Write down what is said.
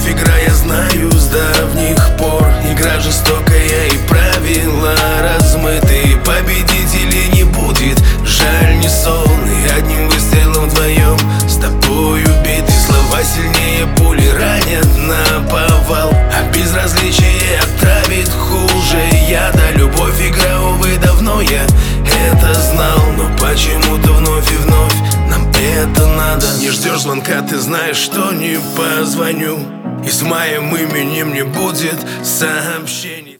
любовь игра, я знаю с давних пор. Игра жестокая и правила размыты. Победителей не будет, жаль, не сон. И одним выстрелом вдвоем с тобой убиты. Слова сильнее пули ранят наповал, а безразличие отравит хуже яда. Любовь игра, увы, давно я это знал, но почему-то вновь и вновь нам это надо. Не ждешь звонка, ты знаешь, что не позвоню, и с моим именем не будет сообщений.